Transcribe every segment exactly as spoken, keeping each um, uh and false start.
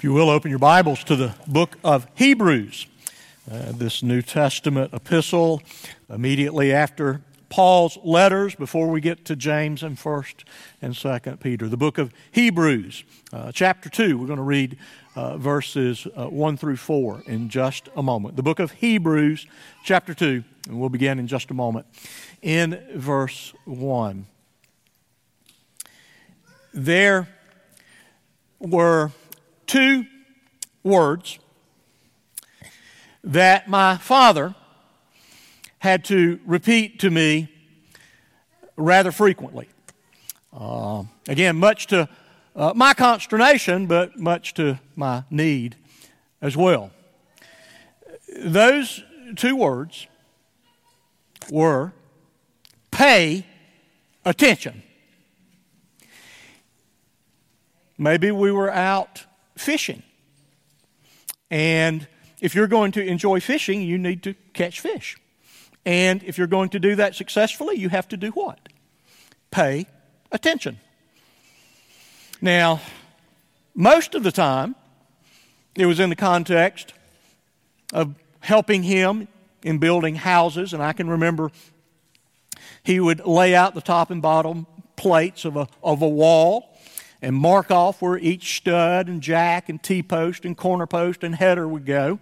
you will, open your Bibles to the book of Hebrews, uh, this New Testament epistle, immediately after Paul's letters, before we get to James and First and Second Peter. The book of Hebrews, uh, chapter two. We're going to read uh, verses uh, one through four in just a moment. The book of Hebrews, chapter two, and we'll begin in just a moment. In verse one, there were two words that my father had to repeat to me rather frequently. Uh, again, much to uh, my consternation, but much to my need as well. Those two words were pay attention. Maybe we were out fishing. And if you're going to enjoy fishing, you need to catch fish. And if you're going to do that successfully, you have to do what? Pay attention. Now, most of the time, it was in the context of helping him in building houses. And I can remember he would lay out the top and bottom plates of a, of a wall and mark off where each stud and jack and T-post and corner post and header would go.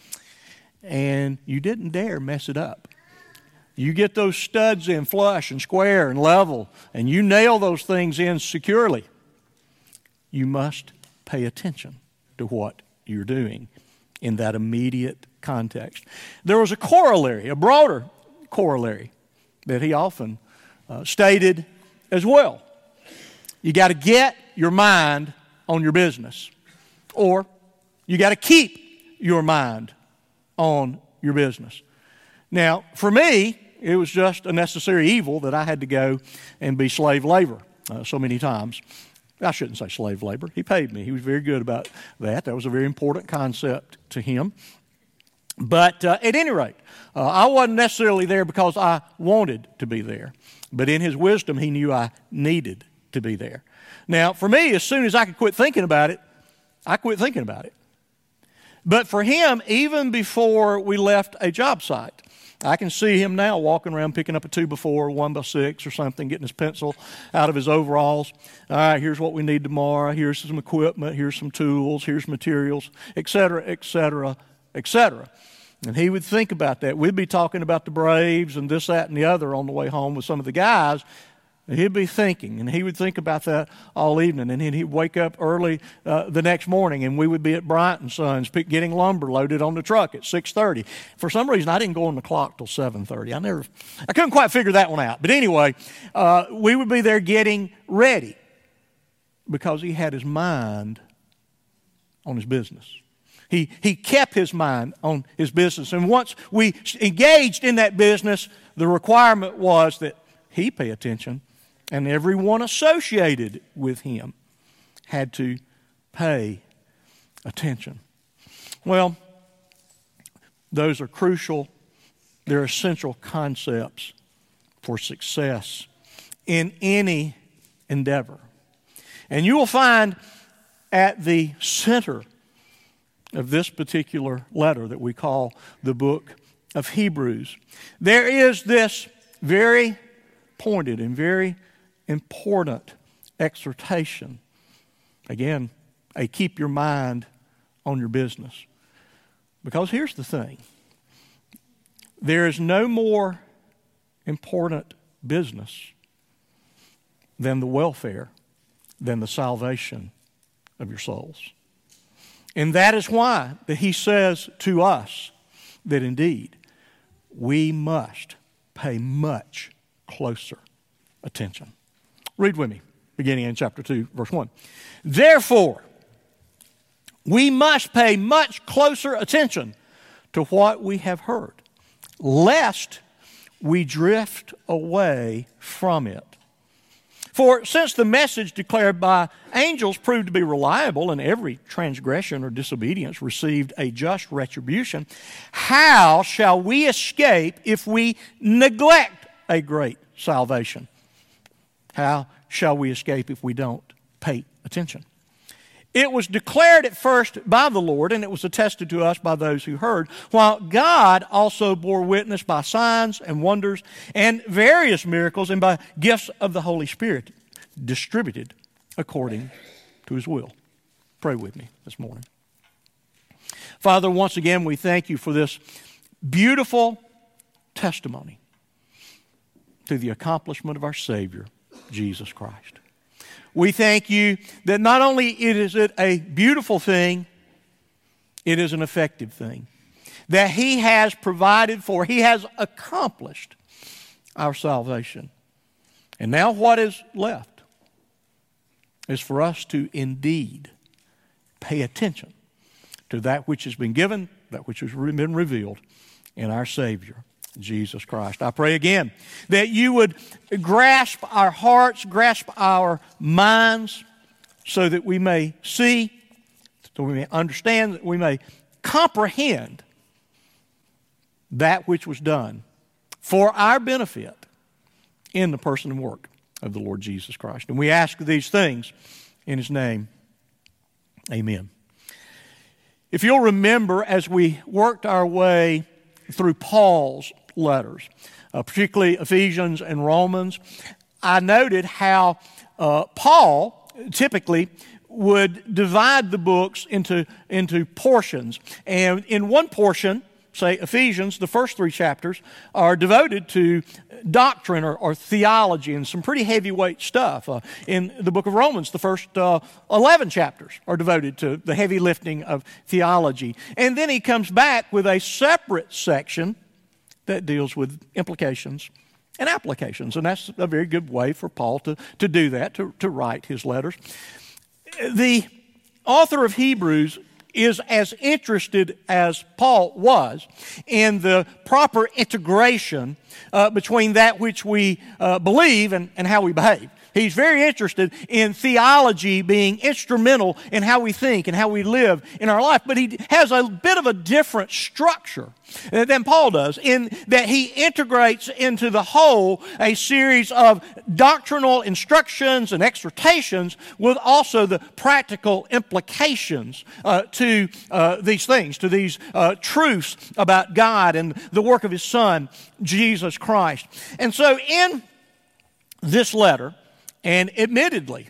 And you didn't dare mess it up. You get those studs in flush and square and level, and you nail those things in securely. You must pay attention to what you're doing in that immediate context. There was a corollary, a broader corollary, that he often uh, stated as well. You got to get your mind on your business, or you got to keep your mind on your business. Now, for me, it was just a necessary evil that I had to go and be slave labor uh, so many times. I shouldn't say slave labor. He paid me. He was very good about that. That was a very important concept to him. But uh, at any rate, uh, I wasn't necessarily there because I wanted to be there. But in his wisdom, he knew I needed to be there. Now, for me, as soon as I could quit thinking about it, I quit thinking about it. But for him, even before we left a job site, I can see him now walking around picking up a two by four, one by six or something, getting his pencil out of his overalls. All right, here's what we need tomorrow. Here's some equipment. Here's some tools. Here's materials, et cetera, et cetera, et cetera. And he would think about that. We'd be talking about the Braves and this, that, and the other on the way home with some of the guys. And he'd be thinking, and he would think about that all evening. And then he'd wake up early uh, the next morning, and we would be at Bryant and Sons pick, getting lumber loaded on the truck at six thirty. For some reason, I didn't go on the clock till seven thirty. I never, I couldn't quite figure that one out. But anyway, uh, we would be there getting ready because he had his mind on his business. He, he kept his mind on his business. And once we engaged in that business, the requirement was that he pay attention, and everyone associated with him had to pay attention. Well, those are crucial, they're essential concepts for success in any endeavor. And you will find at the center of this particular letter that we call the book of Hebrews, there is this very pointed and very important exhortation. Again, a keep your mind on your business. Because here's the thing. There is no more important business than the welfare, than the salvation of your souls. And that is why that he says to us that indeed we must pay much closer attention. Read with me, beginning in chapter two, verse one. Therefore, we must pay much closer attention to what we have heard, lest we drift away from it. For since the message declared by angels proved to be reliable, and every transgression or disobedience received a just retribution, how shall we escape if we neglect a great salvation? How shall we escape if we don't pay attention? It was declared at first by the Lord, and it was attested to us by those who heard, while God also bore witness by signs and wonders and various miracles and by gifts of the Holy Spirit distributed according to His will. Pray with me this morning. Father, once again, we thank You for this beautiful testimony to the accomplishment of our Savior, Jesus Christ. We thank You that not only is it a beautiful thing, it is an effective thing. That He has provided for, He has accomplished our salvation. And now what is left is for us to indeed pay attention to that which has been given, that which has been revealed in our Savior, Jesus Christ. I pray again that You would grasp our hearts, grasp our minds, so that we may see, so we may understand, that we may comprehend that which was done for our benefit in the person and work of the Lord Jesus Christ. And we ask these things in His name. Amen. If you'll remember, as we worked our way through Paul's letters, uh, particularly Ephesians and Romans, I noted how uh, Paul typically would divide the books into, into portions. And in one portion, say Ephesians, the first three chapters are devoted to doctrine or, or theology and some pretty heavyweight stuff. Uh, in the book of Romans, the first uh, eleven chapters are devoted to the heavy lifting of theology. And then he comes back with a separate section that deals with implications and applications. And that's a very good way for Paul to, to do that, to, to write his letters. The author of Hebrews is as interested as Paul was in the proper integration uh, between that which we uh, believe and, and how we behave. He's very interested in theology being instrumental in how we think and how we live in our life, but he has a bit of a different structure than Paul does, in that he integrates into the whole a series of doctrinal instructions and exhortations with also the practical implications uh, to uh, these things, to these uh, truths about God and the work of His Son, Jesus Christ. And so in this letter, and admittedly,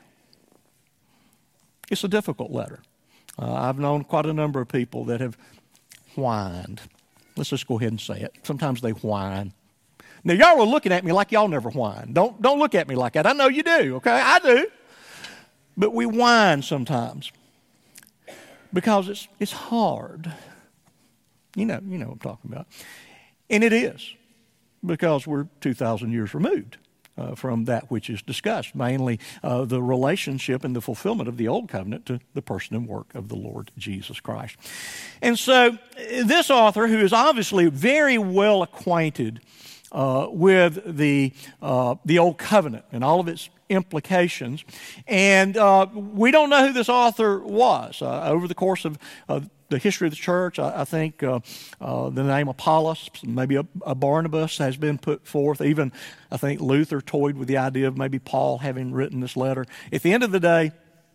it's a difficult letter. Uh, I've known quite a number of people that have whined. Let's just go ahead and say it. Sometimes they whine. Now, y'all are looking at me like y'all never whine. Don't, don't look at me like that. I know you do, okay? I do. But we whine sometimes because it's, it's hard. You know, you know what I'm talking about. And it is, because we're two thousand years removed Uh, from that which is discussed, mainly uh, the relationship and the fulfillment of the Old Covenant to the person and work of the Lord Jesus Christ. And so this author, who is obviously very well acquainted uh, with the, uh, the Old Covenant and all of its implications, and uh, we don't know who this author was. Uh, over the course of uh, the history of the church, I, I think uh, uh, the name Apollos, maybe a, a Barnabas, has been put forth. Even, I think, Luther toyed with the idea of maybe Paul having written this letter. At the end of the day,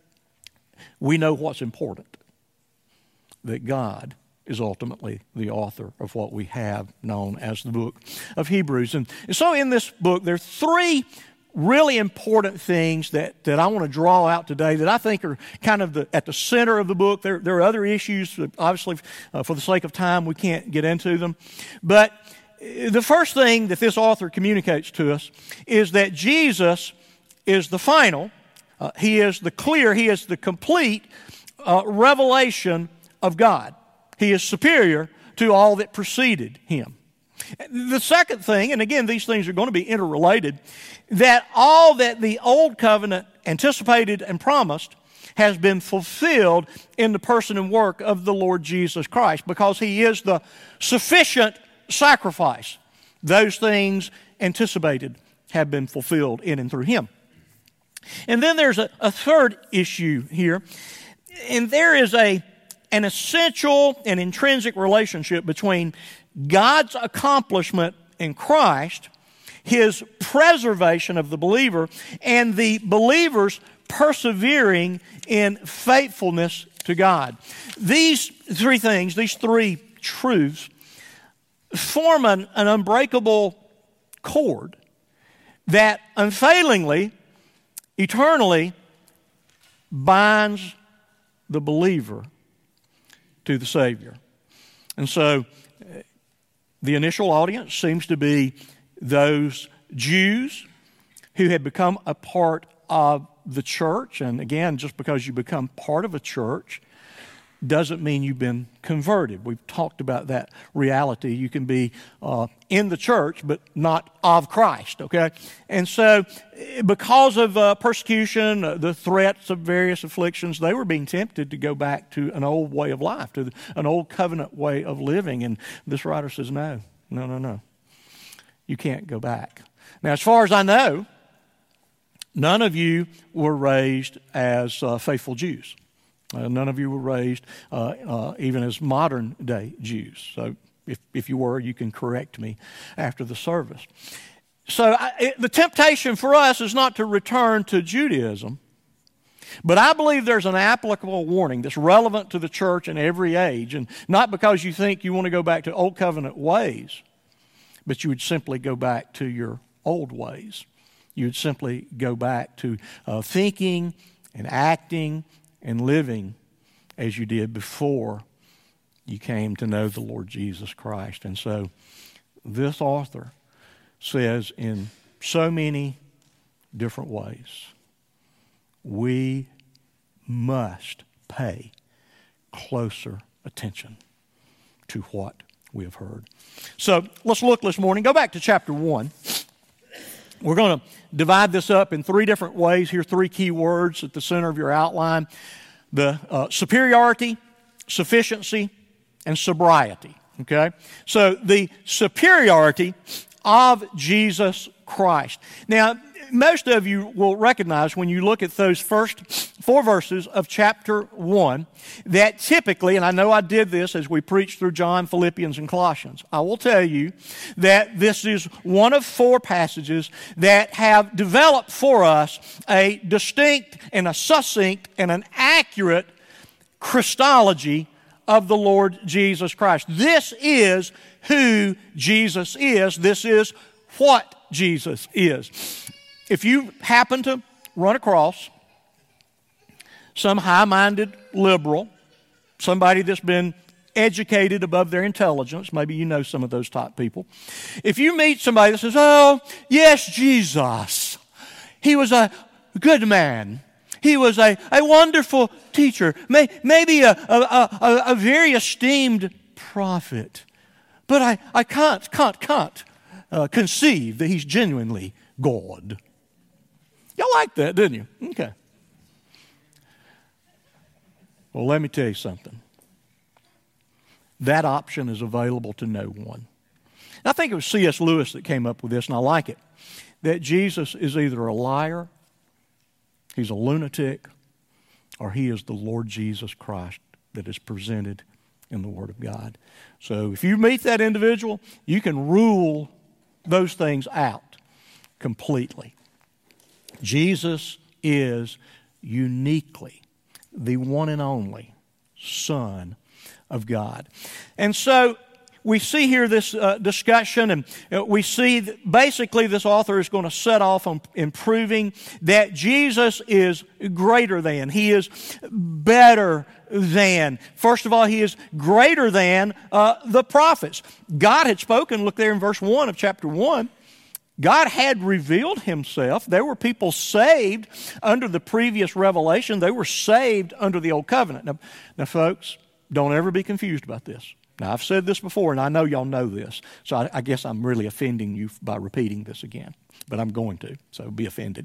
we know what's important, that God is ultimately the author of what we have known as the book of Hebrews. And, and so in this book, there are three really important things that, that I want to draw out today that I think are kind of the, at the center of the book. There, there are other issues that obviously, uh, for the sake of time, we can't get into them. But the first thing that this author communicates to us is that Jesus is the final, uh, He is the clear, He is the complete uh, revelation of God. He is superior to all that preceded Him. The second thing, and again, these things are going to be interrelated, that all that the Old Covenant anticipated and promised has been fulfilled in the person and work of the Lord Jesus Christ, because He is the sufficient sacrifice. Those things anticipated have been fulfilled in and through Him. And then there's a, a third issue here, and there is a an essential and intrinsic relationship between God's accomplishment in Christ, His preservation of the believer, and the believer's persevering in faithfulness to God. These three things, these three truths, form an, an unbreakable cord that unfailingly, eternally binds the believer to the Savior. And so the initial audience seems to be those Jews who had become a part of the church. And again, just because you become part of a church doesn't mean you've been converted. We've talked about that reality. You can be uh, in the church, but not of Christ, okay? And so because of uh, persecution, uh, the threats of various afflictions, they were being tempted to go back to an old way of life, to the, an old covenant way of living. And this writer says, no, no, no, no. You can't go back. Now, as far as I know, none of you were raised as uh, faithful Jews. Uh, none of you were raised uh, uh, even as modern-day Jews. So if, if you were, you can correct me after the service. So I, it, the temptation for us is not to return to Judaism, but I believe there's an applicable warning that's relevant to the church in every age, and not because you think you want to go back to old covenant ways, but you would simply go back to your old ways. You would simply go back to uh, thinking and acting and living as you did before you came to know the Lord Jesus Christ. And so this author says in so many different ways, we must pay closer attention to what we have heard. So let's look this morning. Go back to chapter one. We're going to divide this up in three different ways. Here are three key words at the center of your outline. The uh, superiority, sufficiency, and sobriety. Okay? So the superiority of Jesus Christ. Now, most of you will recognize when you look at those first four verses of chapter one that typically, and I know I did this as we preached through John, Philippians, and Colossians, I will tell you that this is one of four passages that have developed for us a distinct and a succinct and an accurate Christology of the Lord Jesus Christ. This is who Jesus is. This is what Jesus is. If you happen to run across some high-minded liberal, somebody that's been educated above their intelligence, maybe you know some of those type people. If you meet somebody that says, oh, yes, Jesus, he was a good man. He was a, a wonderful teacher, may, maybe a, a, a, a very esteemed prophet. But I, I can't, can't, can't uh, conceive that he's genuinely God. Y'all like that, didn't you? Okay. Well, let me tell you something. That option is available to no one. And I think it was C S Lewis that came up with this, and I like it. That Jesus is either a liar, he's a lunatic, or he is the Lord Jesus Christ that is presented in the Word of God. So if you meet that individual, you can rule those things out completely. Jesus is uniquely the one and only Son of God. And so we see here this uh, discussion, and uh, we see that basically this author is going to set off on in proving that Jesus is greater than. He is better than. First of all, he is greater than uh, the prophets. God had spoken, look there in verse one of chapter one, God had revealed himself. There were people saved under the previous revelation. They were saved under the old covenant. Now, now folks, don't ever be confused about this. Now, I've said this before, and I know y'all know this, so I, I guess I'm really offending you by repeating this again, but I'm going to, so be offended.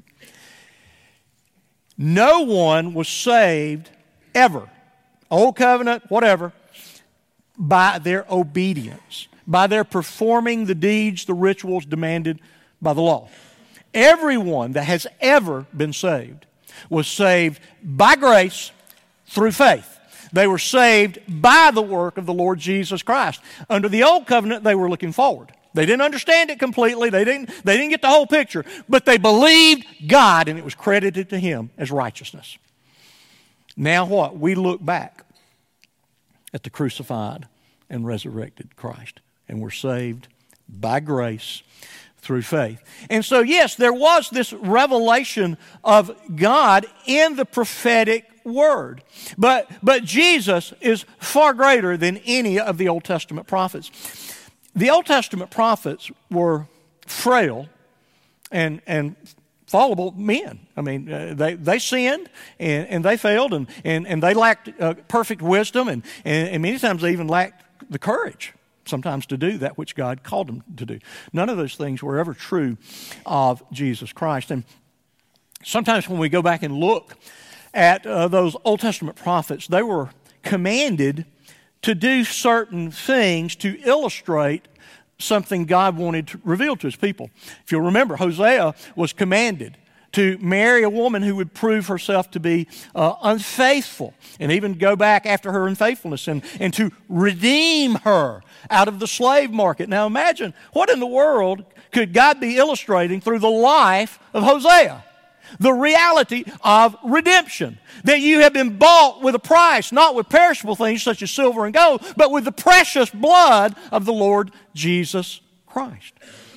No one was saved ever, old covenant, whatever, by their obedience, by their performing the deeds, the rituals demanded by the law. Everyone that has ever been saved was saved by grace through faith. They were saved by the work of the Lord Jesus Christ. Under the old covenant, they were looking forward. They didn't understand it completely. They didn't, they didn't get the whole picture. But they believed God, and it was credited to him as righteousness. Now what? We look back at the crucified and resurrected Christ, and we're saved by grace through faith. And so, yes, there was this revelation of God in the prophetic word. But, but Jesus is far greater than any of the Old Testament prophets. The Old Testament prophets were frail and, and fallible men. I mean, uh, they, they sinned and, and they failed and, and, and they lacked uh, perfect wisdom and, and, and many times they even lacked the courage sometimes to do that which God called them to do. None of those things were ever true of Jesus Christ. And sometimes when we go back and look at uh, those Old Testament prophets, they were commanded to do certain things to illustrate something God wanted to reveal to his people. If you'll remember, Hosea was commanded to marry a woman who would prove herself to be uh, unfaithful and even go back after her unfaithfulness and, and to redeem her out of the slave market. Now imagine, what in the world could God be illustrating through the life of Hosea? The reality of redemption. That you have been bought with a price, not with perishable things such as silver and gold, but with the precious blood of the Lord Jesus Christ.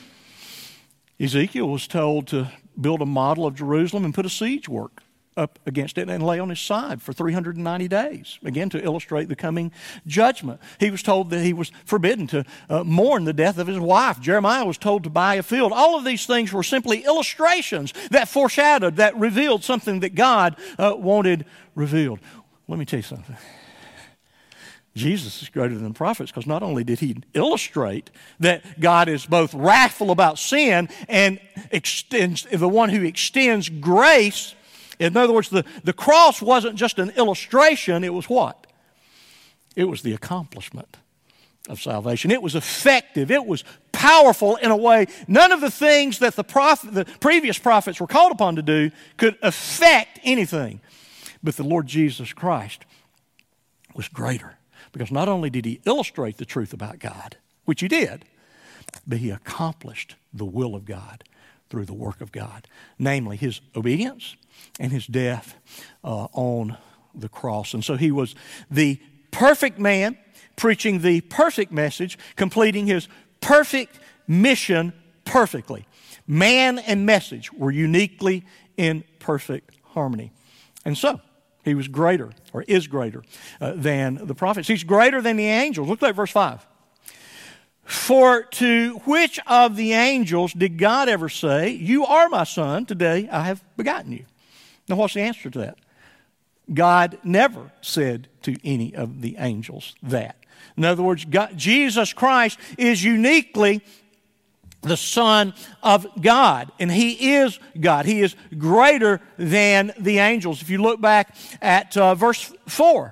Ezekiel was told to build a model of Jerusalem and put a siege work up against it and lay on his side for three hundred ninety days, again to illustrate the coming judgment. He was told that he was forbidden to uh, mourn the death of his wife. Jeremiah was told to buy a field. All of these things were simply illustrations that foreshadowed, that revealed something that God uh, wanted revealed. Let me tell you something. Jesus is greater than the prophets because not only did he illustrate that God is both wrathful about sin and extends, the one who extends grace. In other words, the, the cross wasn't just an illustration, it was what? It was the accomplishment of salvation. It was effective. It was powerful in a way. None of the things that the, prophet, the previous prophets were called upon to do could affect anything. But the Lord Jesus Christ was greater because not only did he illustrate the truth about God, which he did, but he accomplished the will of God through the work of God, namely his obedience and his death uh, on the cross. And so he was the perfect man, preaching the perfect message, completing his perfect mission perfectly. Man and message were uniquely in perfect harmony. And so he was greater, or is greater, uh, than the prophets. He's greater than the angels. Look at verse five. For to which of the angels did God ever say, "You are my son, today I have begotten you"? Now what's the answer to that? God never said to any of the angels that. In other words, God, Jesus Christ is uniquely the Son of God, and he is God. He is greater than the angels. If you look back at uh, verse four,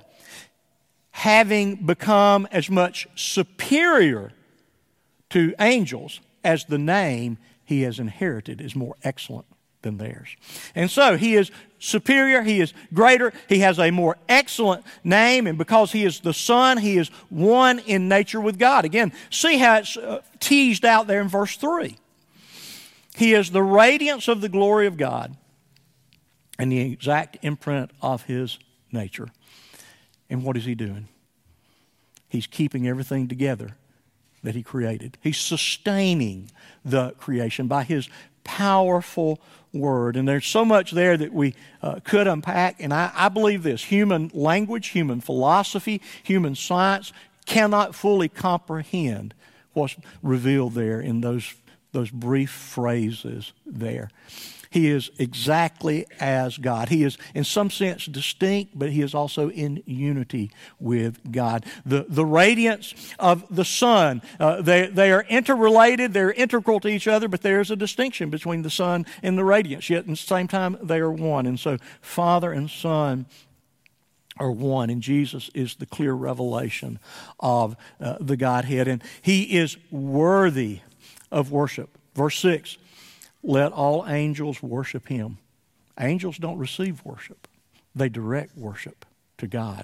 having become as much superior to angels as the name he has inherited is more excellent than theirs. And so he is superior, he is greater, he has a more excellent name, and because he is the Son, he is one in nature with God. Again, see how it's uh, teased out there in verse three. He is the radiance of the glory of God and the exact imprint of his nature. And what is he doing? He's keeping everything together that he created. He's sustaining the creation by his powerful word. And there's so much there that we uh, could unpack. And I, I believe this: human language, human philosophy, human science cannot fully comprehend what's revealed there in those, those brief phrases there. He is exactly as God. He is in some sense distinct, but he is also in unity with God. The, the radiance of the sun, uh, they, they are interrelated, they're integral to each other, but there is a distinction between the sun and the radiance. Yet at the same time, they are one. And so Father and Son are one, and Jesus is the clear revelation of uh, the Godhead. And he is worthy of worship. Verse six. Let all angels worship him. Angels don't receive worship. They direct worship to God.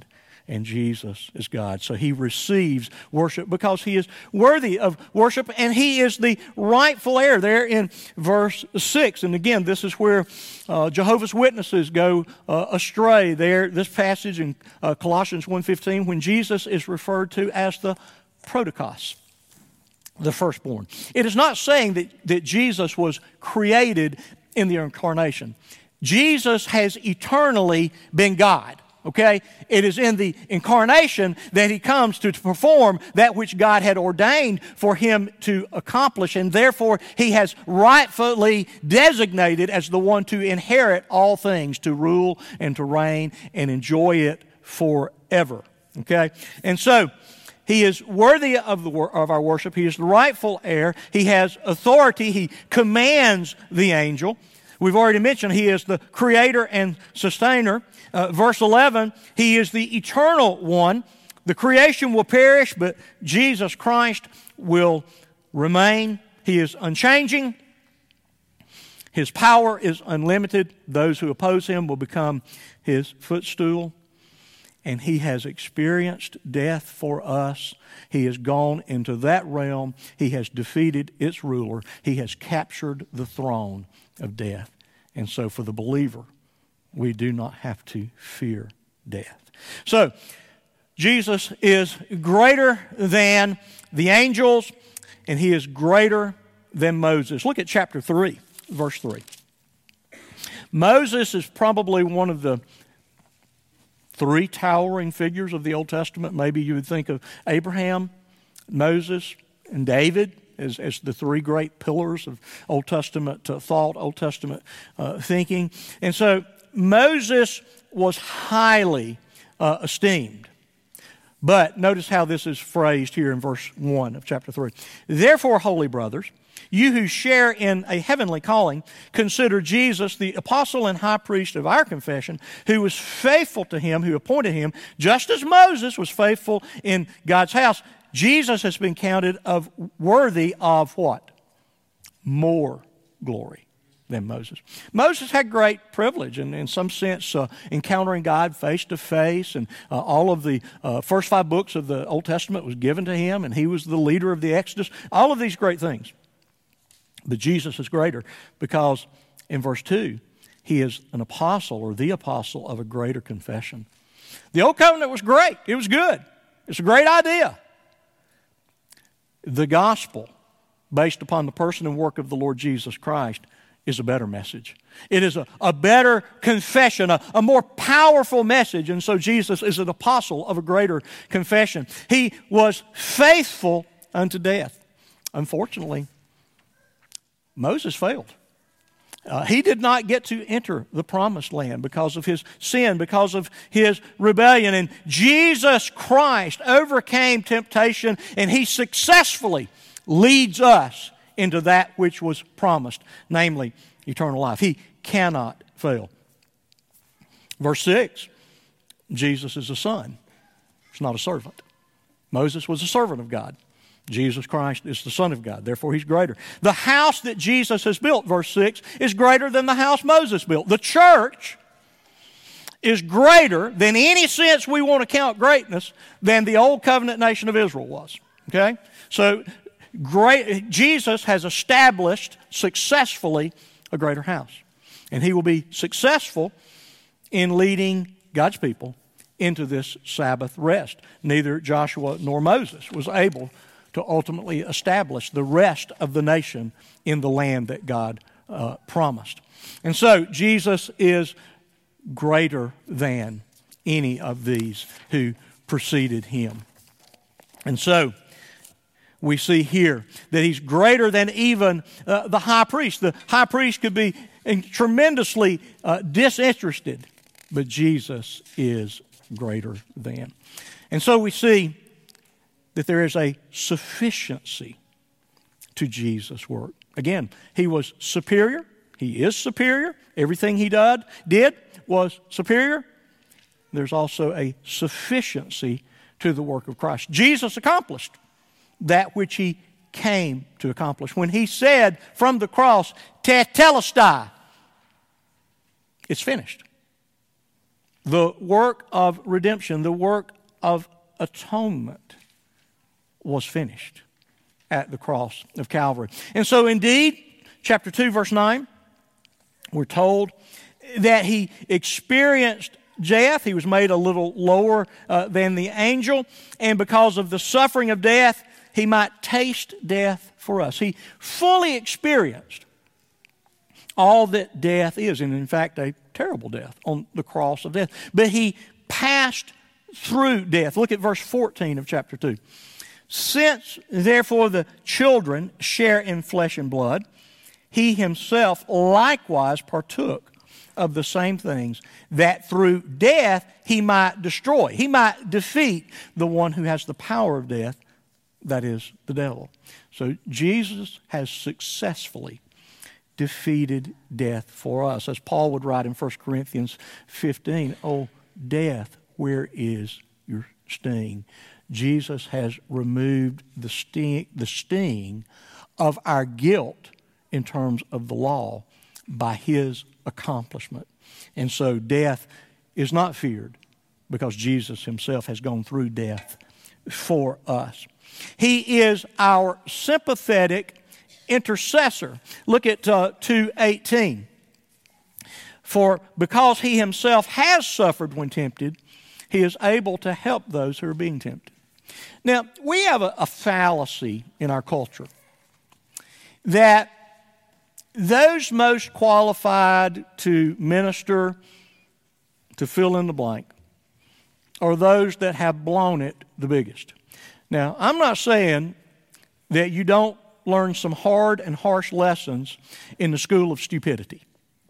and Jesus is God. So he receives worship because he is worthy of worship, and he is the rightful heir. There in verse six, and again, this is where uh, Jehovah's Witnesses go uh, astray. There, this passage in uh, Colossians one fifteen, when Jesus is referred to as the protokos, the firstborn. It is not saying that, that Jesus was created in the incarnation. Jesus has eternally been God, okay? It is in the incarnation that he comes to, to perform that which God had ordained for him to accomplish, and therefore he has rightfully designated as the one to inherit all things, to rule and to reign and enjoy it forever, okay? And so, he is worthy of, the, of our worship. He is the rightful heir. He has authority. He commands the angel. We've already mentioned he is the creator and sustainer. Uh, verse eleven, he is the eternal one. The creation will perish, but Jesus Christ will remain. He is unchanging. His power is unlimited. Those who oppose him will become his footstool. And he has experienced death for us. He has gone into that realm. He has defeated its ruler. He has captured the throne of death. And so for the believer, we do not have to fear death. So, Jesus is greater than the angels, and he is greater than Moses. Look at chapter three, verse three. Moses is probably one of the three towering figures of the Old Testament. Maybe you would think of Abraham, Moses, and David as, as the three great pillars of Old Testament uh, thought, Old Testament uh, thinking. And so Moses was highly uh, esteemed. But notice how this is phrased here in verse one of chapter three. Therefore, holy brothers, you who share in a heavenly calling, consider Jesus the apostle and high priest of our confession, who was faithful to him who appointed him, just as Moses was faithful in God's house. Jesus has been counted of worthy of what? More glory than Moses. Moses had great privilege, and in some sense uh, encountering God face to face, and uh, all of the uh, first five books of the Old Testament was given to him, and he was the leader of the Exodus. All of these great things. But Jesus is greater because in verse two, he is an apostle or the apostle of a greater confession. The Old Covenant was great. It was good. It's a great idea. The gospel, based upon the person and work of the Lord Jesus Christ, is a better message. It is a, a better confession, a, a more powerful message. And so Jesus is an apostle of a greater confession. He was faithful unto death. Unfortunately, Moses failed. Uh, he did not get to enter the promised land because of his sin, because of his rebellion. And Jesus Christ overcame temptation, and he successfully leads us into that which was promised, namely eternal life. He cannot fail. Verse six, Jesus is a son. He's not a servant. Moses was a servant of God. Jesus Christ is the Son of God. Therefore, he's greater. The house that Jesus has built, verse six, is greater than the house Moses built. The church is greater than any sense we want to count greatness than the old covenant nation of Israel was. Okay? So, great, Jesus has established successfully a greater house. And he will be successful in leading God's people into this Sabbath rest. Neither Joshua nor Moses was able to ultimately establish the rest of the nation in the land that God uh, promised. And so Jesus is greater than any of these who preceded him. And so we see here that he's greater than even uh, the high priest. The high priest could be tremendously uh, disinterested, but Jesus is greater than. And so we see that there is a sufficiency to Jesus' work. Again, he was superior. He is superior. Everything he did, did was superior. There's also a sufficiency to the work of Christ. Jesus accomplished that which he came to accomplish. When he said from the cross, tetelestai, it's finished. The work of redemption, the work of atonement was finished at the cross of Calvary. And so indeed, chapter two, verse nine, we're told that he experienced death. He was made a little lower uh, than the angel, and because of the suffering of death, he might taste death for us. He fully experienced all that death is, and in fact, a terrible death on the cross of death. But he passed through death. Look at verse fourteen of chapter two. Since, therefore, the children share in flesh and blood, he himself likewise partook of the same things, that through death he might destroy, he might defeat the one who has the power of death, that is, the devil. So Jesus has successfully defeated death for us. As Paul would write in First Corinthians fifteen, "Oh, death, where is your sting?" Jesus has removed the sting, the sting of our guilt in terms of the law by his accomplishment. And so death is not feared because Jesus himself has gone through death for us. He is our sympathetic intercessor. Look at uh, two eighteen. For because he himself has suffered when tempted, he is able to help those who are being tempted. Now, we have a, a fallacy in our culture that those most qualified to minister, to fill in the blank, are those that have blown it the biggest. Now, I'm not saying that you don't learn some hard and harsh lessons in the school of stupidity,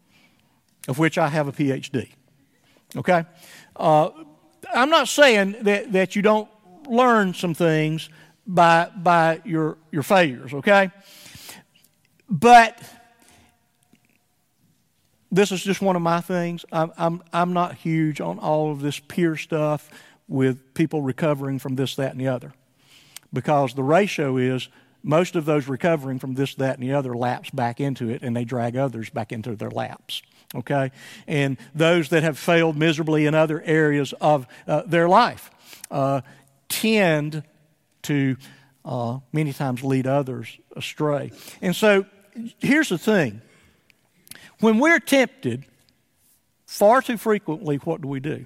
of which I have a P H D. Okay? Uh, I'm not saying that, that you don't learn some things by, by your, your failures, okay? But this is just one of my things. I'm, I'm, I'm not huge on all of this peer stuff with people recovering from this, that, and the other. Because the ratio is most of those recovering from this, that, and the other lapse back into it, and they drag others back into their laps. Okay? And those that have failed miserably in other areas of uh, their life uh, tend to uh, many times lead others astray. And so here's the thing. When we're tempted, far too frequently, what do we do?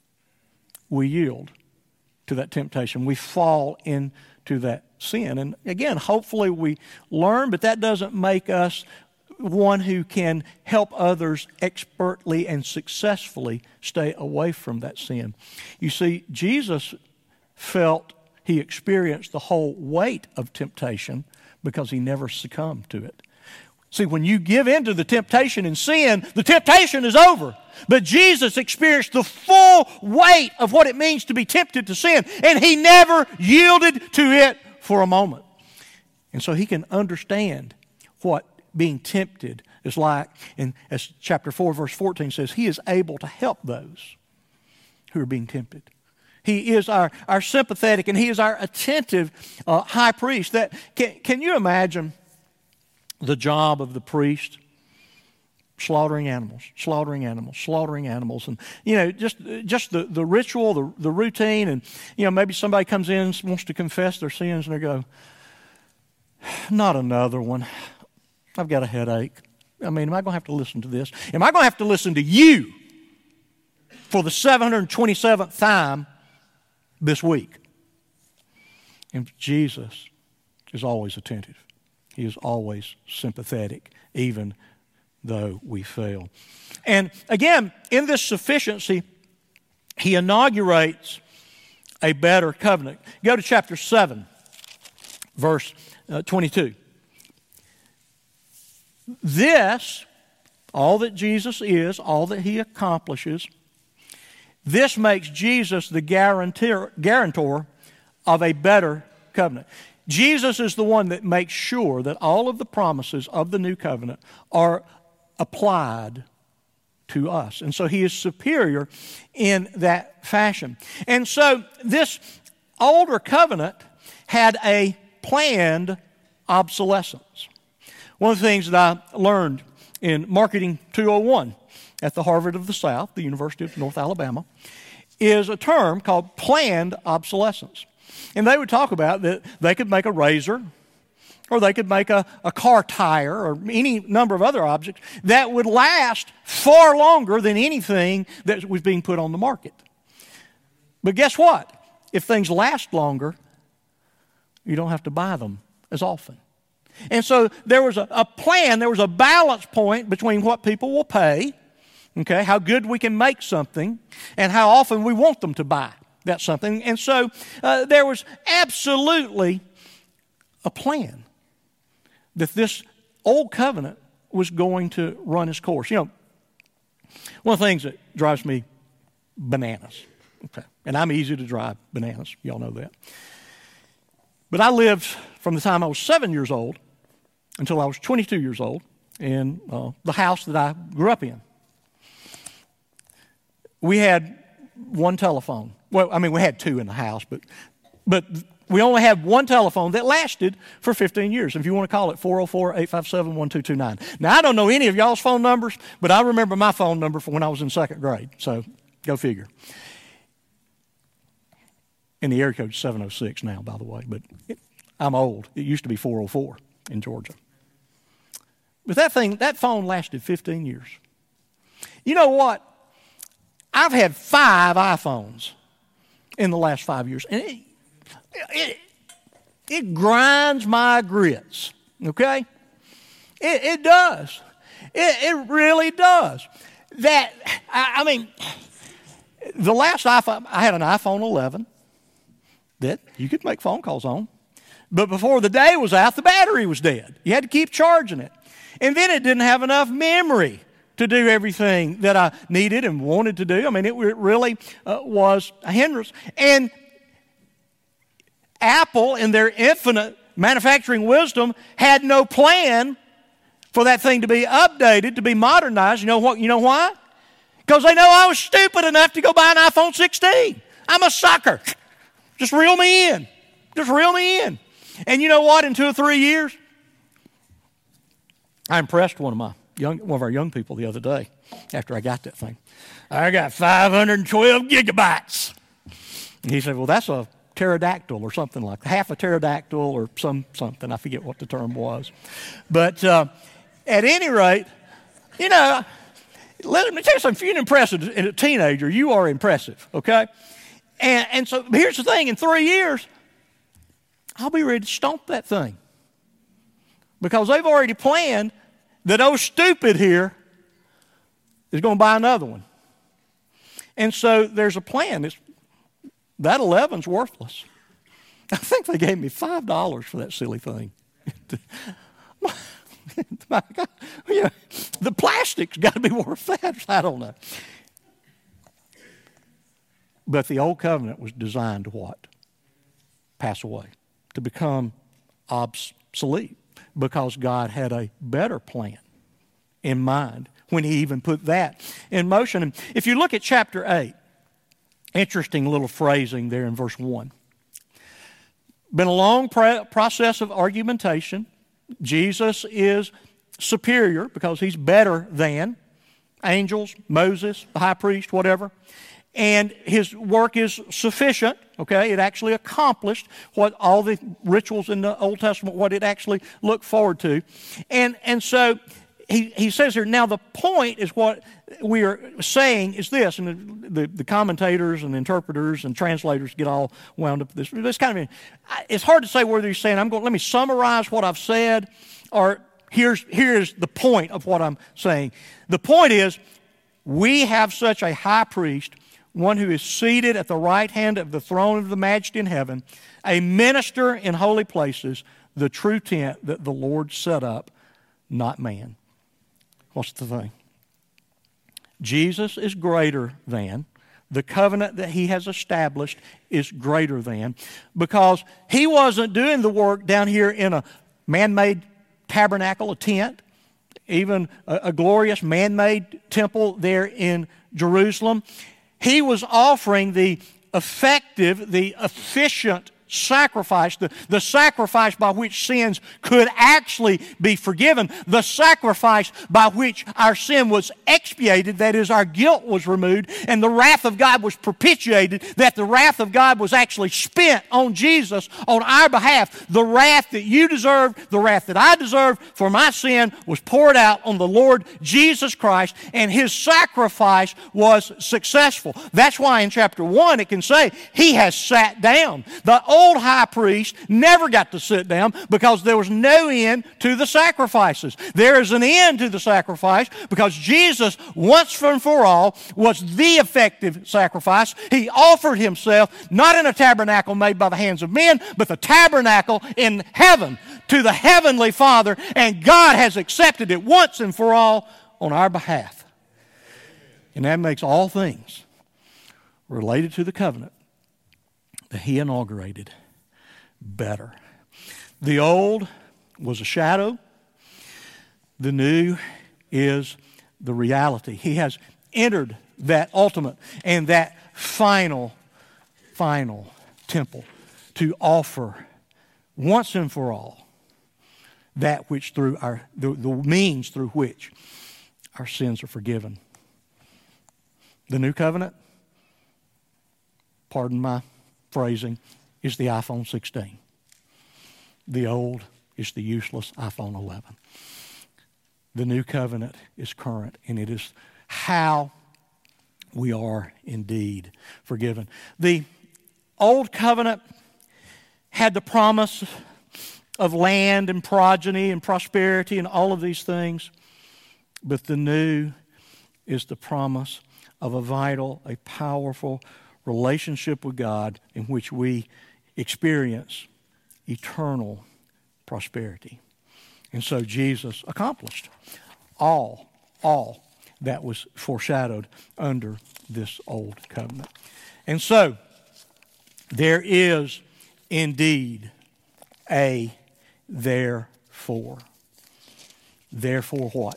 We yield to that temptation. We fall into that sin. And again, hopefully we learn, but that doesn't make us one who can help others expertly and successfully stay away from that sin. You see, Jesus felt, he experienced the whole weight of temptation because he never succumbed to it. See, when you give in to the temptation and sin, the temptation is over. But Jesus experienced the full weight of what it means to be tempted to sin, and he never yielded to it for a moment. And so he can understand what being tempted is like. And as chapter four, verse fourteen says, he is able to help those who are being tempted. He is our, our sympathetic and he is our attentive uh, high priest. That can, can you imagine the job of the priest? Slaughtering animals, slaughtering animals, slaughtering animals. And, you know, just just the, the ritual, the, the routine. And, you know, maybe somebody comes in and wants to confess their sins and they go, not another one. I've got a headache. I mean, am I going to have to listen to this? Am I going to have to listen to you for the seven hundred twenty-seventh time this week? And Jesus is always attentive. He is always sympathetic, even though we fail. And again, in this sufficiency, he inaugurates a better covenant. Go to chapter seven, verse uh, twenty-two. This, all that Jesus is, all that he accomplishes, this makes Jesus the guarantor, guarantor of a better covenant. Jesus is the one that makes sure that all of the promises of the new covenant are applied to us. And so he is superior in that fashion. And so this older covenant had a planned obsolescence. One of the things that I learned in Marketing two oh one at the Harvard of the South, the University of North Alabama, is a term called planned obsolescence. And they would talk about that they could make a razor, or they could make a, a car tire, or any number of other objects that would last far longer than anything that was being put on the market. But guess what? If things last longer, you don't have to buy them as often. And so there was a, a plan, there was a balance point between what people will pay, okay, how good we can make something, and how often we want them to buy that something. And so uh, there was absolutely a plan that this old covenant was going to run its course. You know, one of the things that drives me bananas, okay, and I'm easy to drive bananas, y'all know that. But I lived from the time I was seven years old until I was twenty-two years old in uh, the house that I grew up in. We had one telephone. Well, I mean, we had two in the house, but but we only had one telephone that lasted for fifteen years. If you want to call it, four oh four, eight five seven, one two two nine. Now, I don't know any of y'all's phone numbers, but I remember my phone number from when I was in second grade, so go figure. And the area code is seven oh six now, by the way, but it, I'm old. It used to be four oh four in Georgia. But that thing, that phone lasted fifteen years. You know what? I've had five iPhones in the last five years, and it, it, it grinds my grits, okay? It, it does. It, it really does. That, I, I mean, the last iPhone, I had an iPhone eleven that you could make phone calls on, but before the day was out, the battery was dead. You had to keep charging it. And then it didn't have enough memory to do everything that I needed and wanted to do. I mean, it really uh, was a hindrance. And Apple, in their infinite manufacturing wisdom, had no plan for that thing to be updated, to be modernized. You know what? You know why? Because they know I was stupid enough to go buy an iPhone sixteen. I'm a sucker. Just reel me in. Just reel me in. And you know what? In two or three years, I impressed one of my young, one of our young people the other day after I got that thing. I got five hundred twelve gigabytes. And he said, well, that's a pterodactyl or something like that. Half a pterodactyl or some something. I forget what the term was. But uh, at any rate, you know, let me tell you something. If you're impressive as a teenager, you are impressive, okay? And, and so here's the thing. In three years, I'll be ready to stomp that thing. Because they've already planned that old stupid here is going to buy another one. And so there's a plan. It's, that eleven's worthless. I think they gave me five dollars for that silly thing. My God, you know, the plastic's got to be worth that. I don't know. But the old covenant was designed to what? Pass away, to become obsolete, because God had a better plan in mind when he even put that in motion. And if you look at chapter eight, interesting little phrasing there in verse one. Been a long pra- process of argumentation. Jesus is superior because he's better than angels, Moses, the high priest, whatever. And his work is sufficient, okay? It actually accomplished what all the rituals in the Old Testament, what it actually looked forward to. And, and so he, he says here, now the point is what we are saying is this, and the, the, the commentators and interpreters and translators get all wound up with this. This kind of, it's hard to say whether he's saying, I'm going, let me summarize what I've said, or here's, here's the point of what I'm saying. The point is, we have such a high priest, one who is seated at the right hand of the throne of the Majesty in heaven, a minister in holy places, the true tent that the Lord set up, not man. What's the thing? Jesus is greater than. The covenant that he has established is greater than, because he wasn't doing the work down here in a man-made tabernacle, a tent, even a, a glorious man-made temple there in Jerusalem. He was offering the effective, the efficient sacrifice, the, the sacrifice by which sins could actually be forgiven, the sacrifice by which our sin was expiated, that is, our guilt was removed, and the wrath of God was propitiated, that the wrath of God was actually spent on Jesus on our behalf. The wrath that you deserved, the wrath that I deserved for my sin was poured out on the Lord Jesus Christ, and His sacrifice was successful. That's why in chapter one it can say He has sat down. The old high priest never got to sit down because there was no end to the sacrifices. There is an end to the sacrifice because Jesus, once and for all, was the effective sacrifice. He offered Himself not in a tabernacle made by the hands of men, but the tabernacle in heaven to the Heavenly Father, and God has accepted it once and for all on our behalf. And that makes all things related to the covenant that He inaugurated better. The old was a shadow. The new is the reality. He has entered that ultimate and that final, final temple to offer once and for all that which through our, the, the means through which our sins are forgiven. The new covenant, pardon my phrasing, is the iPhone sixteen. The old is the useless iPhone eleven. The new covenant is current, and it is how we are indeed forgiven. The old covenant had the promise of land and progeny and prosperity and all of these things, but the new is the promise of a vital, a powerful relationship with God in which we experience eternal prosperity. And so Jesus accomplished all, all that was foreshadowed under this old covenant. And so there is indeed a therefore. Therefore what?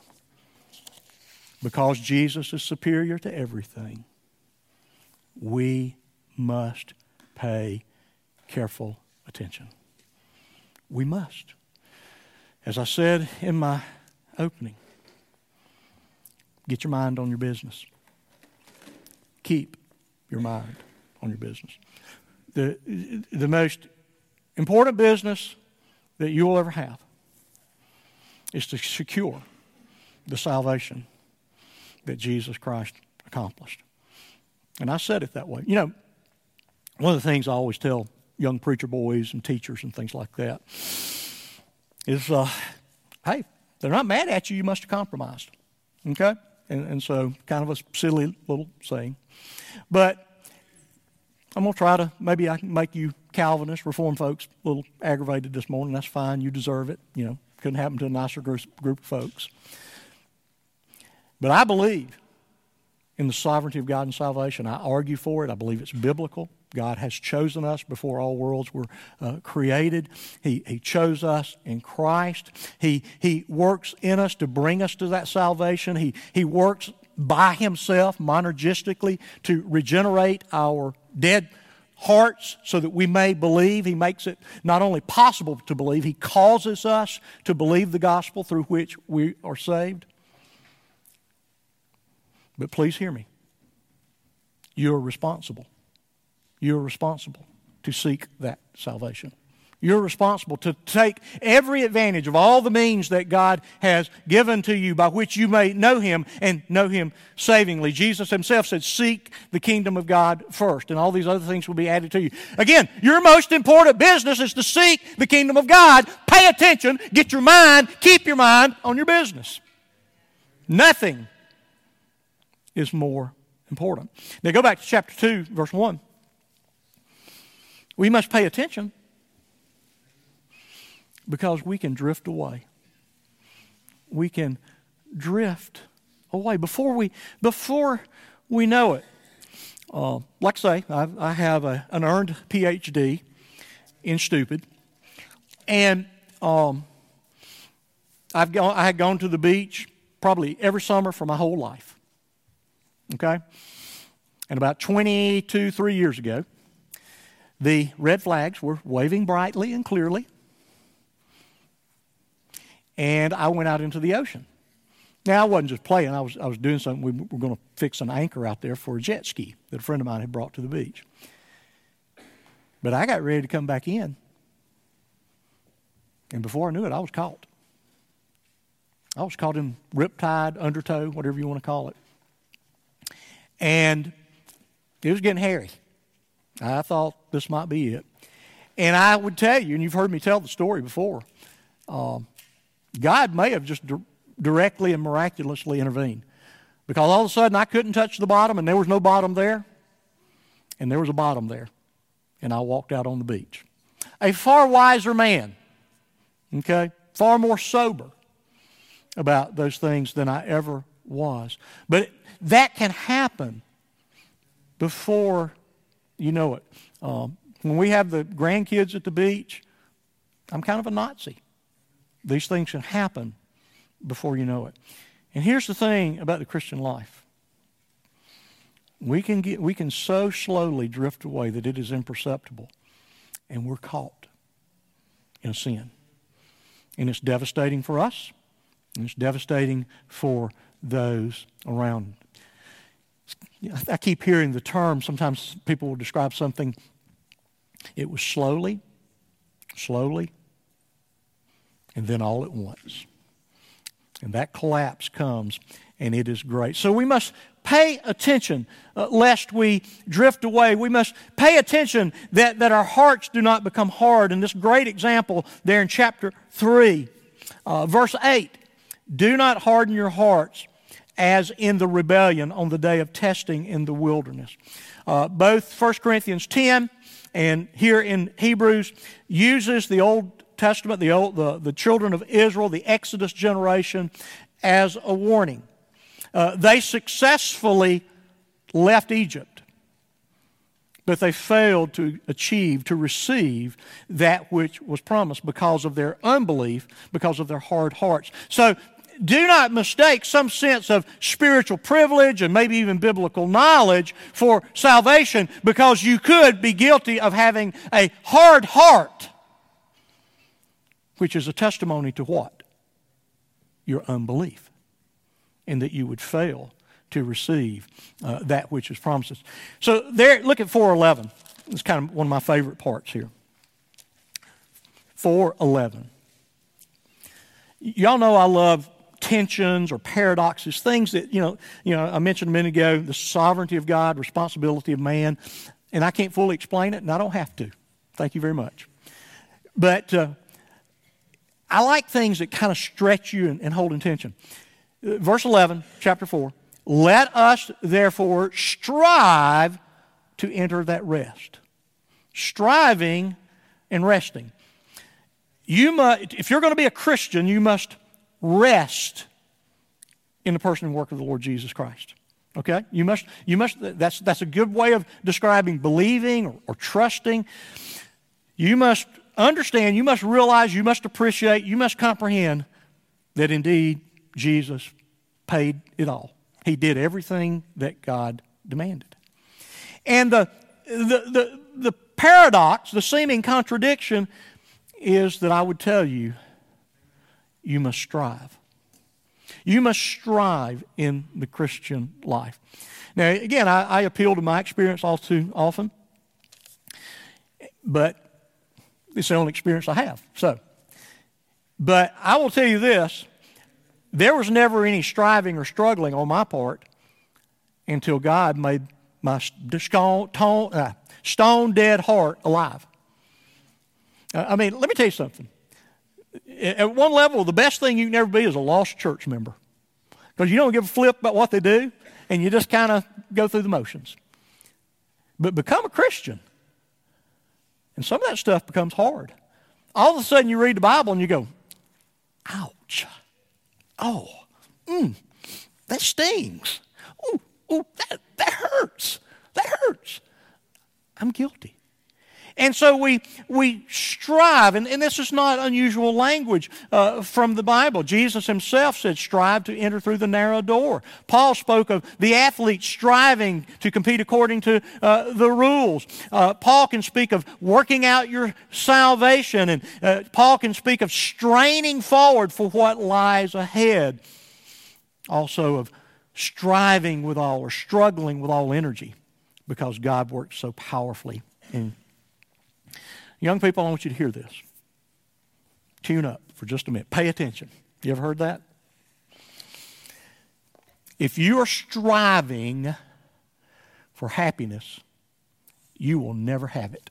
Because Jesus is superior to everything, we must pay careful attention. We must. As I said in my opening, get your mind on your business. Keep your mind on your business. The, the most important business that you will ever have is to secure the salvation that Jesus Christ accomplished. And I said it that way. You know, one of the things I always tell young preacher boys and teachers and things like that is, uh, hey, they're not mad at you, you must have compromised. Okay? And, and so, kind of a silly little saying. But I'm going to try to, maybe I can make you Calvinist, Reformed folks a little aggravated this morning. That's fine. You deserve it. You know, couldn't happen to a nicer group of folks. But I believe in the sovereignty of God and salvation. I argue for it. I believe it's biblical. God has chosen us before all worlds were uh, created. He, he chose us in Christ. He, he works in us to bring us to that salvation. He, he works by Himself, monergistically, to regenerate our dead hearts so that we may believe. He makes it not only possible to believe, He causes us to believe the gospel through which we are saved. But please hear me. You are responsible. You are responsible to seek that salvation. You're responsible to take every advantage of all the means that God has given to you by which you may know Him and know Him savingly. Jesus Himself said, seek the kingdom of God first, and all these other things will be added to you. Again, your most important business is to seek the kingdom of God. Pay attention, get your mind, keep your mind on your business. Nothing is more important. Now go back to chapter two, verse one. We must pay attention because we can drift away. We can drift away before we before we know it. Uh, like I say, I've, I have a, an earned P H D in stupid, and um, I've gone, I had gone to the beach probably every summer for my whole life. Okay? And about twenty-two, three years ago, The red flags were waving brightly and clearly. And I went out into the ocean. Now, I wasn't just playing. I was I was doing something. We were going to fix an anchor out there for a jet ski that a friend of mine had brought to the beach. But I got ready to come back in. And before I knew it, I was caught. I was caught in riptide, undertow, whatever you want to call it. And it was getting hairy. I thought this might be it. And I would tell you, and you've heard me tell the story before, um, God may have just di- directly and miraculously intervened. Because all of a sudden I couldn't touch the bottom and there was no bottom there. And there was a bottom there. And I walked out on the beach. A far wiser man, okay, far more sober about those things than I ever was. But that can happen before you know it. Um, when we have the grandkids at the beach, I'm kind of a Nazi. These things can happen before you know it. And here's the thing about the Christian life. We can get, we can so slowly drift away that it is imperceptible, and we're caught in a sin. And it's devastating for us, and it's devastating for those around. I keep hearing the term, sometimes people will describe something, it was slowly, slowly, and then all at once. And that collapse comes, and it is great. So we must pay attention uh, lest we drift away. We must pay attention that, that our hearts do not become hard. And this great example there in chapter three, uh, verse eight, do not harden your hearts as in the rebellion on the day of testing in the wilderness. Uh, both First Corinthians ten and here in Hebrews uses the Old Testament, the, old, the, the children of Israel, the Exodus generation, as a warning. Uh, they successfully left Egypt, but they failed to achieve, to receive that which was promised because of their unbelief, because of their hard hearts. So do not mistake some sense of spiritual privilege and maybe even biblical knowledge for salvation, because you could be guilty of having a hard heart, which is a testimony to what? Your unbelief. And that you would fail to receive uh, that which is promised. So there, look at four eleven. It's kind of one of my favorite parts here. four eleven. Y'all know I love tensions or paradoxes, things that, you know, you know, I mentioned a minute ago, the sovereignty of God, responsibility of man, and I can't fully explain it, and I don't have to. Thank you very much. But uh, I like things that kind of stretch you and, and hold in tension. Verse eleven, chapter four, let us therefore strive to enter that rest. Striving and resting. You must, if you're going to be a Christian, you must rest in the person and work of the Lord Jesus Christ. Okay? You must, you must, that's, that's a good way of describing believing or, or trusting. You must understand, you must realize, you must appreciate, you must comprehend that indeed Jesus paid it all. He did everything that God demanded. And the, the, the, the paradox, the seeming contradiction is that I would tell you, you must strive. You must strive in the Christian life. Now, again, I, I appeal to my experience all too often, but it's the only experience I have. So, but I will tell you this, there was never any striving or struggling on my part until God made my stone, uh, stone dead heart alive. Uh, I mean, let me tell you something. At one level, the best thing you can ever be is a lost church member, because you don't give a flip about what they do, and you just kind of go through the motions. But become a Christian, and some of that stuff becomes hard. All of a sudden, you read the Bible and you go, ouch. Oh, mm, that stings. Ooh, ooh, that, that hurts. That hurts. I'm guilty. And so we we strive, and, and this is not unusual language uh, from the Bible. Jesus himself said, strive to enter through the narrow door. Paul spoke of the athlete striving to compete according to uh, the rules. Uh, Paul can speak of working out your salvation, and uh, Paul can speak of straining forward for what lies ahead. Also of striving with all, or struggling with all energy, because God works so powerfully in. Young people, I want you to hear this. Tune up for just a minute. Pay attention. You ever heard that? If you are striving for happiness, you will never have it.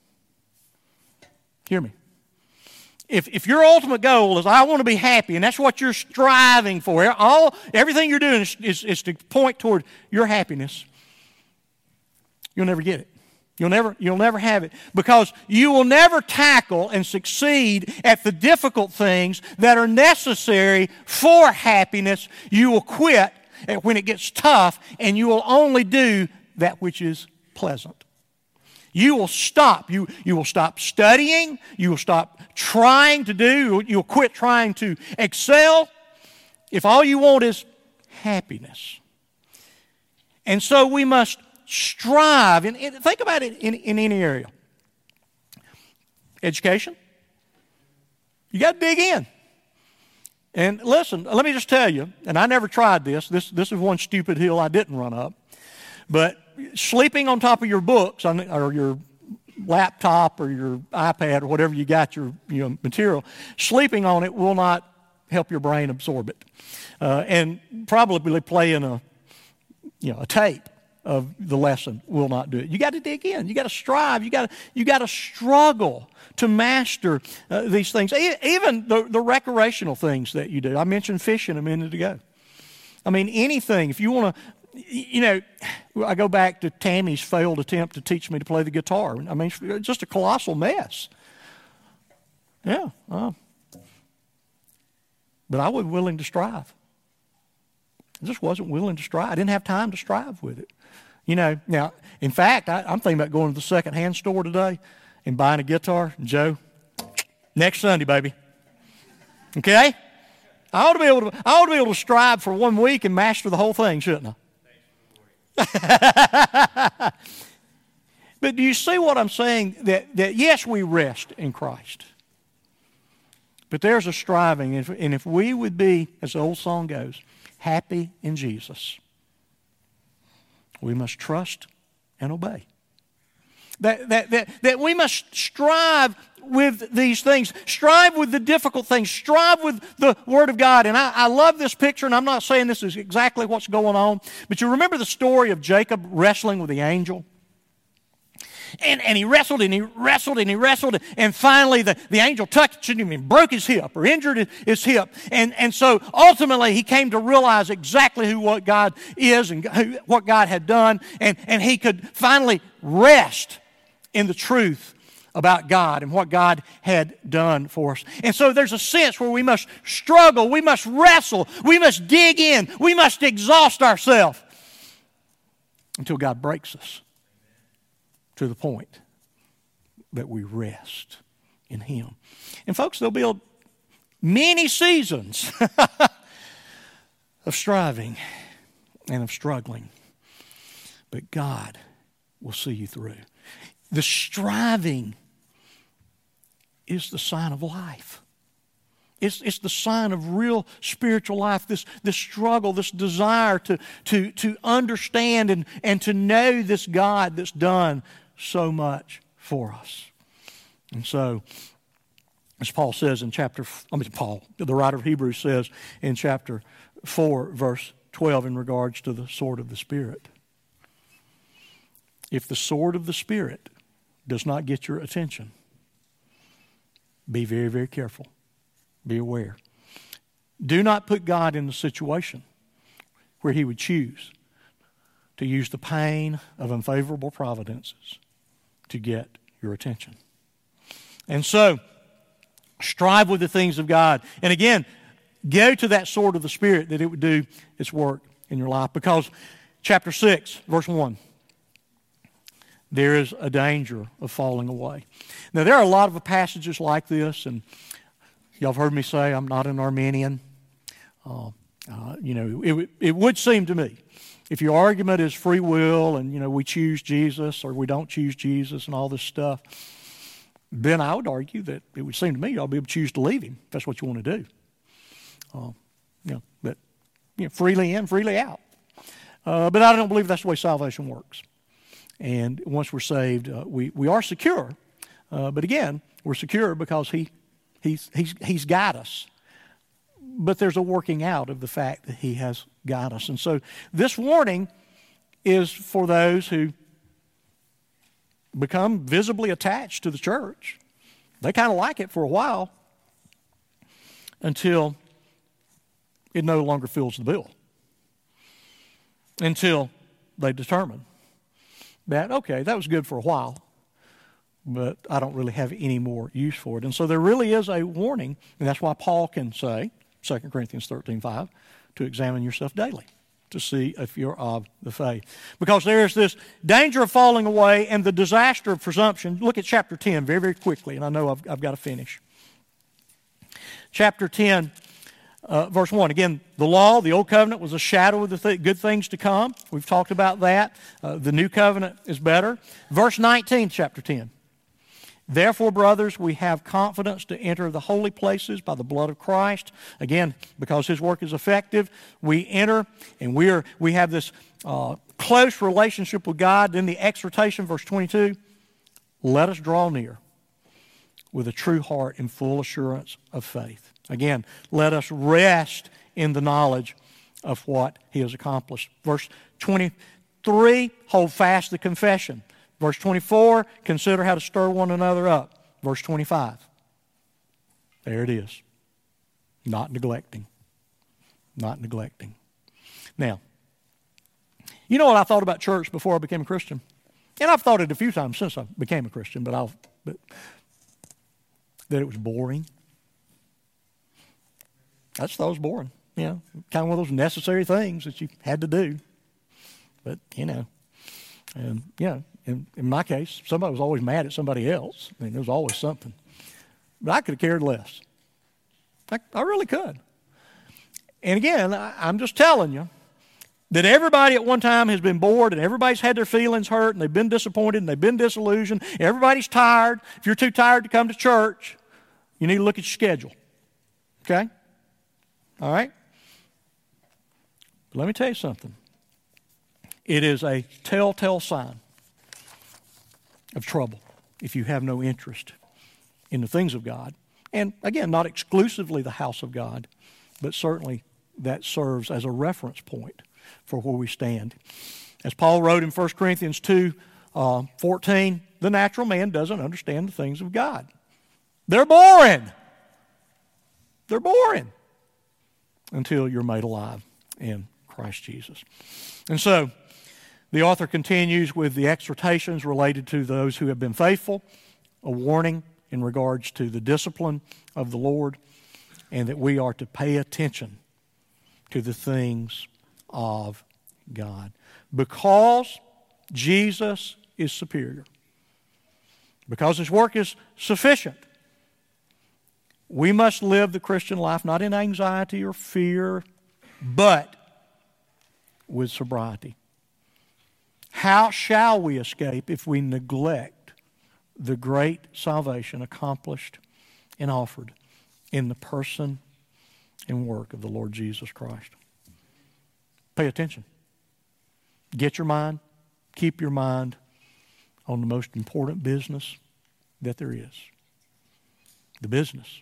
Hear me. If, if your ultimate goal is, I want to be happy, and that's what you're striving for, all, everything you're doing is, is, is to point toward your happiness, you'll never get it. You'll never, you'll never have it, because you will never tackle and succeed at the difficult things that are necessary for happiness. You will quit when it gets tough, and you will only do that which is pleasant. You will stop. You, you will stop studying. You will stop trying to do. You'll quit trying to excel if all you want is happiness. And so we must strive, and, and think about it in, in any area. Education, you got to dig in. And listen, let me just tell you, and I never tried this. This, this is one stupid hill I didn't run up. But sleeping on top of your books or your laptop or your iPad or whatever you got your you know, material, sleeping on it will not help your brain absorb it. Uh, and probably playing a, you know, a tape of the lesson will not do it. You got to dig in. You got to strive. You got to you got to struggle to master uh, these things. E- even the, the recreational things that you do. I mentioned fishing a minute ago. I mean, anything. If you want to, you know, I go back to Tammy's failed attempt to teach me to play the guitar. I mean, it's just a colossal mess. Yeah. Uh, but I was willing to strive. I just wasn't willing to strive. I didn't have time to strive with it. You know, now, in fact, I, I'm thinking about going to the second-hand store today and buying a guitar. Joe, next Sunday, baby. Okay? I ought to be able to, I ought to be able to strive for one week and master the whole thing, shouldn't I? But do you see what I'm saying? That, that yes, we rest in Christ. But there's a striving. And if, and if we would be, as the old song goes, happy in Jesus, we must trust and obey. That, that, that, that we must strive with these things. Strive with the difficult things. Strive with the Word of God. And I, I love this picture, and I'm not saying this is exactly what's going on, but you remember the story of Jacob wrestling with the angel? And, and he wrestled and he wrestled and he wrestled, and finally the, the angel touched him and broke his hip or injured his hip. And, and so ultimately he came to realize exactly who what God is and who, what God had done, and, and he could finally rest in the truth about God and what God had done for us. And so there's a sense where we must struggle, we must wrestle, we must dig in, we must exhaust ourselves until God breaks us to the point that we rest in Him. And folks, there'll be many seasons of striving and of struggling, but God will see you through. The striving is the sign of life. It's, it's the sign of real spiritual life, this, this struggle, this desire to, to, to understand and, and to know this God that's done so much for us. And so, as Paul says in chapter, I mean Paul, the writer of Hebrews says in chapter four, verse twelve, in regards to the sword of the Spirit. If the sword of the Spirit does not get your attention, be very, very careful. Be aware. Do not put God in the situation where He would choose to use the pain of unfavorable providences to get your attention. And so, strive with the things of God. And again, go to that sword of the Spirit that it would do its work in your life. Because chapter six, verse one, there is a danger of falling away. Now, there are a lot of passages like this, and y'all have heard me say I'm not an Arminian. Uh, uh, you know, it, it would seem to me, if your argument is free will and, you know, we choose Jesus or we don't choose Jesus and all this stuff, then I would argue that it would seem to me y'all be able to choose to leave him if that's what you want to do. Uh, you know, but you know, freely in, freely out. Uh, but I don't believe that's the way salvation works. And once we're saved, uh, we, we are secure. Uh, but again, we're secure because he he's, he's, he's got us. But there's a working out of the fact that he has got us. And so this warning is for those who become visibly attached to the church. They kind of like it for a while until it no longer fills the bill. Until they determine that, okay, that was good for a while, but I don't really have any more use for it. And so there really is a warning, and that's why Paul can say, Second Corinthians thirteen five, to examine yourself daily to see if you're of the faith. Because there is this danger of falling away and the disaster of presumption. Look at chapter ten very, very quickly, and I know I've, I've got to finish. Chapter ten, uh, verse one. Again, the law, the old covenant, was a shadow of the th- good things to come. We've talked about that. Uh, the new covenant is better. Verse nineteen, chapter ten. Therefore, brothers, we have confidence to enter the holy places by the blood of Christ. Again, because his work is effective, we enter, and we are we have this uh, close relationship with God. Then the exhortation, verse twenty-two, let us draw near with a true heart and full assurance of faith. Again, let us rest in the knowledge of what he has accomplished. Verse twenty-three, hold fast the confession. Verse twenty-four, consider how to stir one another up. Verse twenty-five, there it is. Not neglecting. Not neglecting. Now, you know what I thought about church before I became a Christian? And I've thought it a few times since I became a Christian, but, I'll, but that it was boring. I just thought it was boring. You know, kind of one of those necessary things that you had to do. But, you know, and, you know, In, in my case, somebody was always mad at somebody else. I mean, there was always something. But I could have cared less. I, I really could. And again, I, I'm just telling you that everybody at one time has been bored and everybody's had their feelings hurt and they've been disappointed and they've been disillusioned. Everybody's tired. If you're too tired to come to church, you need to look at your schedule. Okay? All right? But let me tell you something. It is a telltale sign of trouble if you have no interest in the things of God. And again, not exclusively the house of God, but certainly that serves as a reference point for where we stand. As Paul wrote in First Corinthians two fourteen, the natural man doesn't understand the things of God. They're boring. They're boring until you're made alive in Christ Jesus. And so, the author continues with the exhortations related to those who have been faithful, a warning in regards to the discipline of the Lord, and that we are to pay attention to the things of God. Because Jesus is superior, because his work is sufficient, we must live the Christian life not in anxiety or fear, but with sobriety. How shall we escape if we neglect the great salvation accomplished and offered in the person and work of the Lord Jesus Christ? Pay attention. Get your mind, keep your mind on the most important business that there is. The business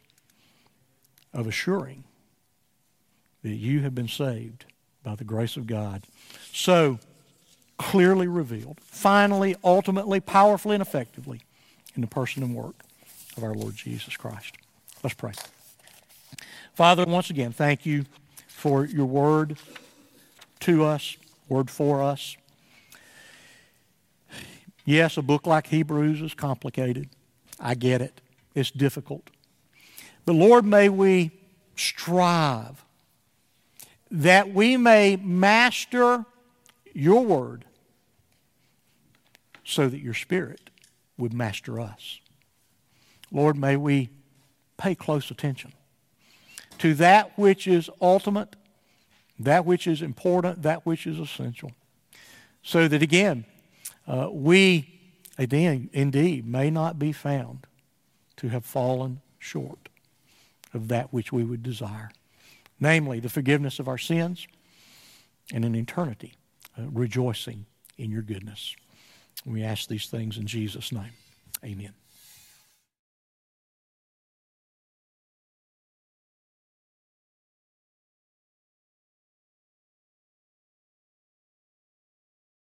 of assuring that you have been saved by the grace of God. So, clearly revealed, finally, ultimately, powerfully, and effectively in the person and work of our Lord Jesus Christ. Let's pray. Father, once again, thank you for your word to us, word for us. Yes, a book like Hebrews is complicated. I get it. It's difficult. But Lord, may we strive that we may master your word so that your Spirit would master us. Lord, may we pay close attention to that which is ultimate, that which is important, that which is essential, so that again, uh, we, again, indeed, may not be found to have fallen short of that which we would desire, namely the forgiveness of our sins and an eternity uh, rejoicing in your goodness. We ask these things in Jesus' name. Amen.